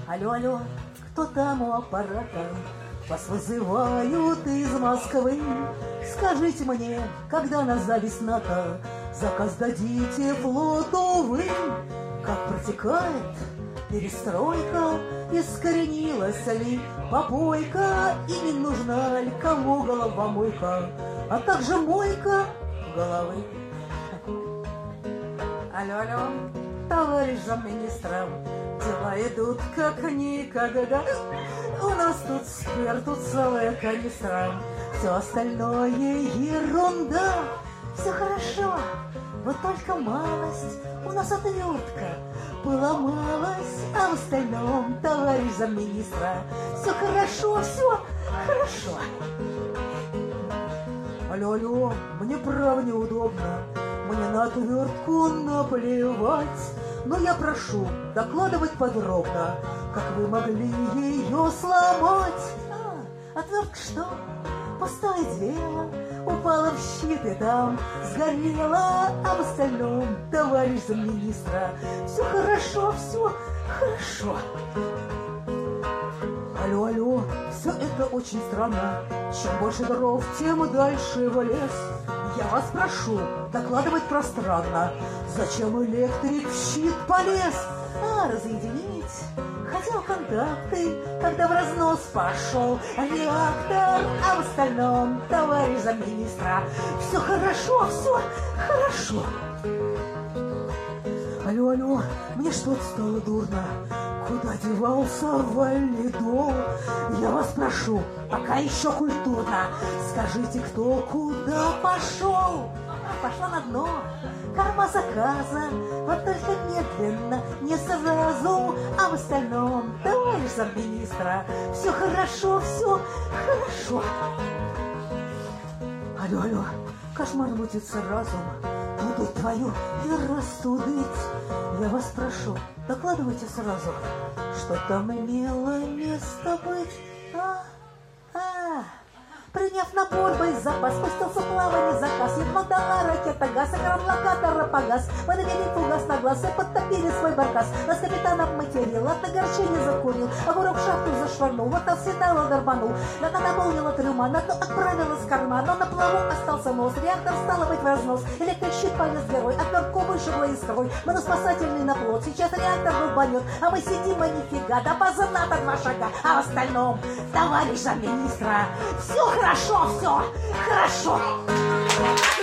Алло, алло, кто там у аппарата? Вас вызывают из Москвы. Скажите мне, когда на зависть НАТО заказ дадите флоту вы? Как протекает перестройка, искоренилась ли попойка, и не нужна ли кому головомойка, а также мойка головы? Алло, алло, товарищ замминистра, дела идут как никогда. У нас тут спирт, тут целая канистра, все остальное ерунда. Все хорошо, вот только малость, у нас отвертка поломалась, а в остальном, товарищ замминистра, все хорошо, все хорошо. Алло, алло, мне право неудобно, мне на отвертку наплевать, но я прошу докладывать подробно, как вы могли ее сломать. Отвертка что? Пустое дело, упала в щит и там сгорела, а в остальном, товарищ замминистра, все хорошо, все хорошо. Алло, алло, все это очень странно. Чем больше дров, тем дальше в лес. Я вас прошу докладывать пространно, зачем электрик в щит полез? Разъединить хотел контакты, когда в разнос пошел реактор, а в остальном, товарищ замминистра, все хорошо, все хорошо. Алло, алло, мне что-то стало дурно. Куда девался валидол? Я вас прошу, пока еще культурно, скажите, кто куда пошел? Пошла на дно корма заказа, вот только медленно, не сразу, а в остальном, товарищ замминистра, все хорошо, все хорошо. Алло, алло, кошмар мутится разум, тудыть твою и растудыть. Я вас прошу, докладывайте сразу, что там имело место быть. Приняв напор, боезапас, спустился в плавание заказ. Едва дала ракета газ, экран локатора погас. Мы навели фугас на глаз и подтопили свой баркас. Нас капитан обматерил, от огорчения закурил, огурок в шахту зашвырнул, вот арсенал дорванул. Она наполнила трюма, на дно отправила с корма, но на плаву остался нос. Реактор стало быть в разнос, электрощит полез герой, отвертку вышибло искрой. Мы на спасательный на плот, сейчас реактор долбанет, а мы сидим, а нифига, до базы НАТО 2 шага, а в остальном, товарищ замминистра, все хорошо, все хорошо.